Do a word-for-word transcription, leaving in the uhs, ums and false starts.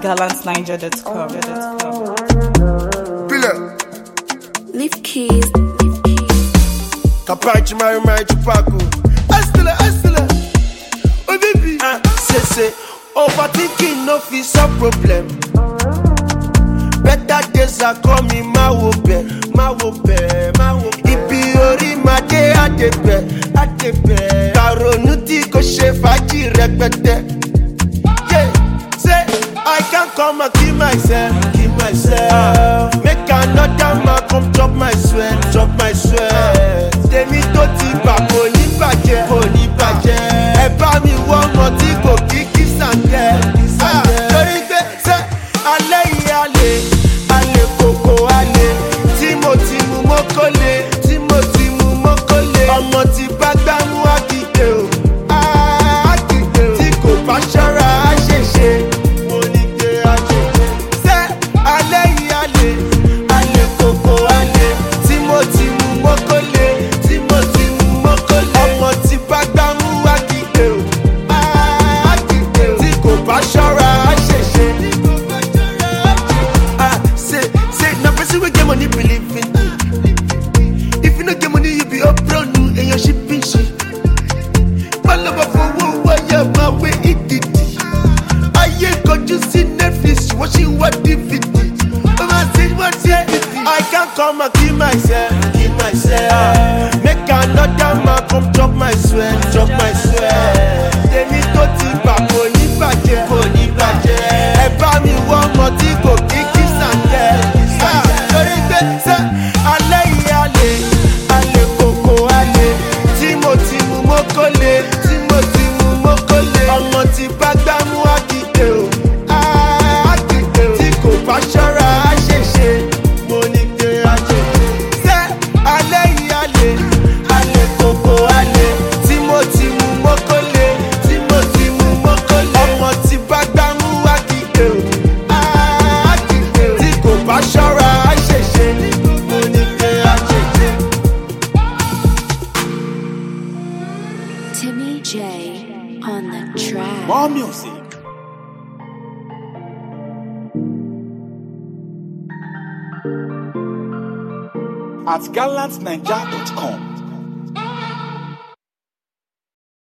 gallant niger dot com. Leave keys. Leave keys. Capaci mai mai chupaku. Astela astela. Oh baby. Ah, say say. Overthinking no fit solve problem. Better days are coming, ma wo be, ma wo be, ma wo be. Ibi ori ma de adebe, adebe. Karonu ti ko se faji rẹpẹtẹ. Yeah, say I can't come and kill myself, kill myself. Make another man come chop my sweat, chop my sweat. Tèmi tó ti bà kò ní bàjẹ́, kò ní bàjẹ́. Ẹ bá mi wọ ọmọ tí kò kí kí sàǹdẹ̀, kí sàǹdẹ̀. Torí pé ṣé alẹ́ yìí alẹ́, alẹ́ kòkó alẹ́. Tí mo ti mú mọ́kọ́lé, tí mo ti mú mọ́kọ́lé. Ọmọ tí bá gbámú àkìdè o, àkìdè o. Tí kò bá ṣọ́ra á ṣèṣe, mo ní pé á ṣèṣe. Ṣé alẹ́ yìí alẹ́, alẹ́ kòkó alẹ́. Tí mo ti mú mọ́kọ́lé, tí mo ti mú mọ́kọ́lé. Ọmọ tí bá gbámú àkìdè o, àkìdè o. Tí kò bá ṣọ́ra á ṣèṣe. Ah, say, say, na person wey get money believe in me. If you no get money, you be up brand new and your shipping shit. My lover for one wire, my way it did. I ain't got you see Netflix, watching what D V D. Oh my say what's here? I can't come and kill myself, kill myself. Make another man come chop my sweat, chop my sweat. Tèmi tó ti bà kò ní bàjẹ́, kò ní bàjẹ́. Ẹ bá mi wọ ọmọ tí kò kí kí sàǹdẹ̀, kí sàǹdẹ̀. Torí pé ṣé alẹ́ yìí alẹ́, alẹ́ kòkó alẹ́. Tí mo ti mú mọ́kọ́lé, tí mo ti mú mọ́kọ́lé. Ọmọ tí bá gbámú àkìdè o, àkìdè o. Tí kò bá ṣọ́ra á ṣèṣe, mo ní pé á ṣèṣe. Ṣé alẹ́ yìí alẹ́, alẹ́ kòkó alẹ́. Tí mo ti mú mọ́kọ́lé, tí mo ti mú mọ́kọ́lé. Ọmọ tí bá gbámú àkìdè o, àkìdè o. Tí kò bá ṣọ́ra á ṣèṣe, mo ní pé á ṣèṣe. Timmy J on the track. More music at gallant niger dot com.